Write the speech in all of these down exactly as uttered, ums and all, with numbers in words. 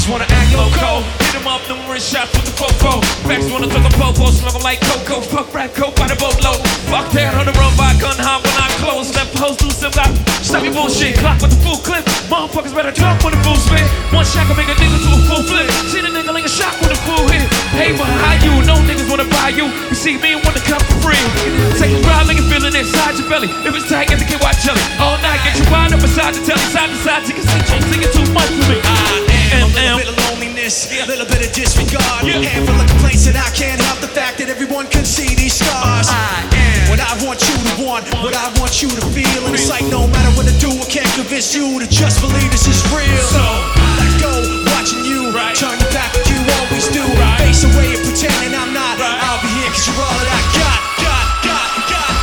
Niggas wanna act loco, hit them up, numerous shots with the fofo. Facts wanna talk a popo, smoking like cocoa. Fuck rap coke by the boatload. Fuck that on the run by gun hop when I close. Left hoes do some got stop your bullshit. Clock with the full clip. Motherfuckers better jump when the full spit. One shot can make a nigga to a full flip. See the nigga like a shock with a full hit. Hey, but how you? No niggas wanna buy you. You see me and wanna come for free. Take a ride like you're feeling inside your belly. If it's tight, get the kid watch jelly. All night, get you wind up beside the telly. Side to side, you can see you singing too much for me. I am a little bit of loneliness, a little bit of disregard. A handful of complaints that I can't help the fact that everyone can see these scars. I am what I want you to want, what I want you to feel. And it's like no matter what I do, I can't convince you to just believe this is real. So let go, watching you, turn your back like you always do. Face away and pretending I'm not. I'll be here cause you're all that I got, got, got, got.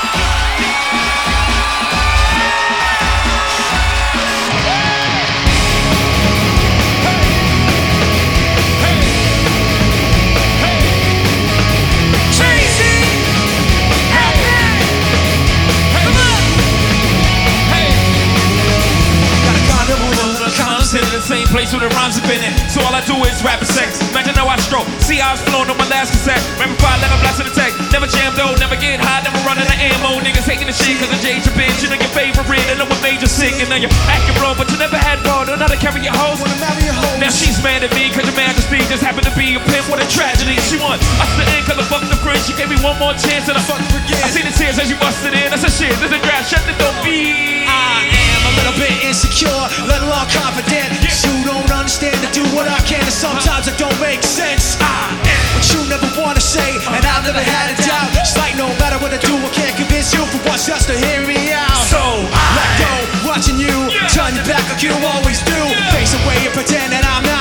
In the same place where the rhymes have been in. So all I do is rap and sex. Imagine how I stroke. See I was flowing on my last cassette. Remember five like a blast in the tech. Never jam though, never get high, never running the ammo. Niggas hating the shit cause I changed your bitch. You know your favorite, and know what made you sick. And now you're acting wrong, but you never had ball. Know how to carry your hoes. Wanna marry your hoes. Now she's mad at me cause your majesty just happened to be a pimp. What a tragedy. She won. I stood in cause I fucked the friend. She gave me one more chance and I fucked her again. I see the tears as you busted in. I said shit, this is a draft. Shut the door, be. I am a little bit insecure, let alone confident. You don't understand to do what I can, and sometimes it don't make sense. I am what you never wanna say, and I've never had a doubt. It's like no matter what I do, I can't convince you for once just to hear me out. So let go, watching you turn your back like you always do. Face away and pretend that I'm not.